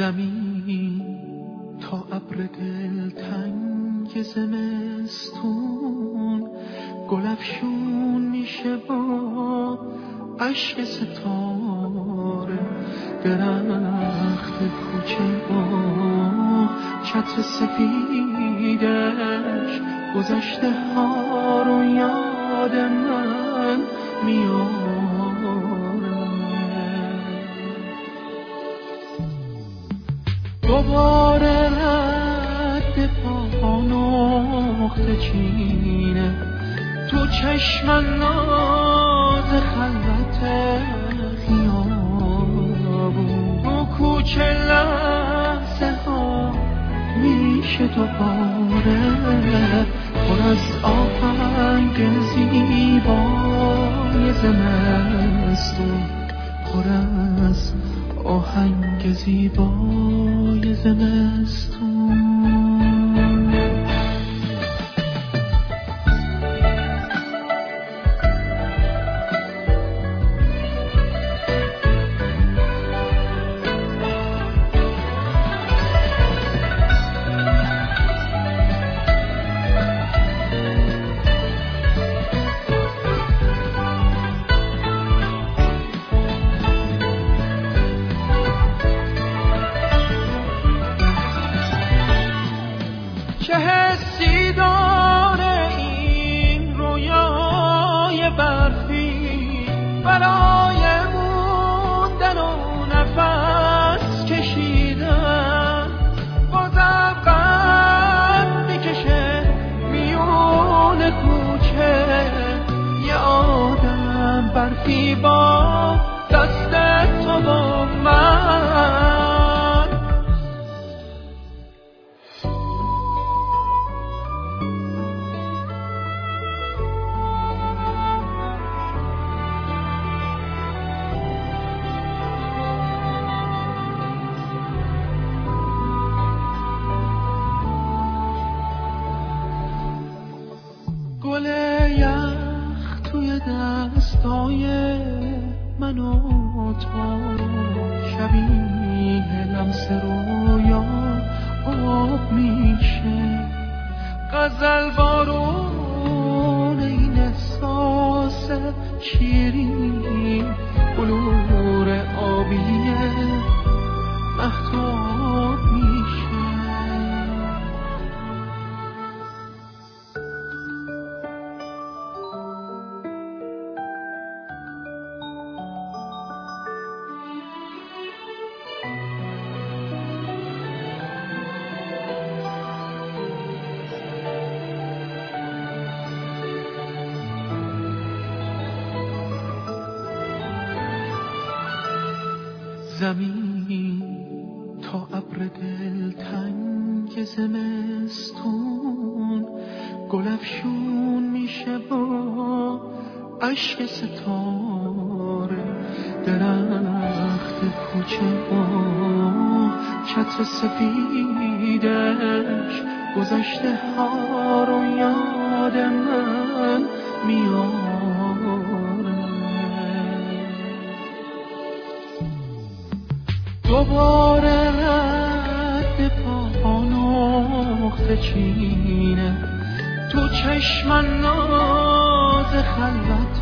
زمین تا ابر دلتنگ زمستون گلفشون میشه با عشق ستاره. درخت کوچه با چتر سفیدش گذشته ها رو یاد من میاره. دوباره رد پا نقطه چینه تو چشم ناز خلوت خیابون. تو کوچه لحظه ها میشه دوباره پر از آهنگ زیبای زمستون. پر از آهنگ زیبای زمستون. چه حسی داره این رویای برفی برای موندن و نفس کشیدن؟ بازم قد میکشه میون کوچه یه آدم برفی با دست تو و من. گل یخ توی دستای من و تو شبیه لمس رویا آب میشه. غزل بارون این احساس شیرین بلور آبیه مهتاب میشه. زمین تا ابر دلتنگ زمستون گلفشون میشه با عشق ستاره. درخت کوچه با چتر سفیدش گذشته ها رو یاد من میاره. دوباره رد پا نقطه چینه تو چشم ناز خلوت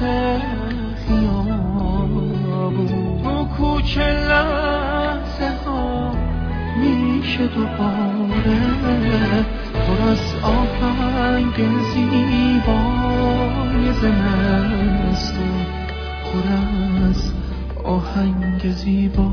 خیابون. تو کوچه لحظه ها میشه دوباره پر از آهنگ زیبای زمستون. پر از آهنگ زیبا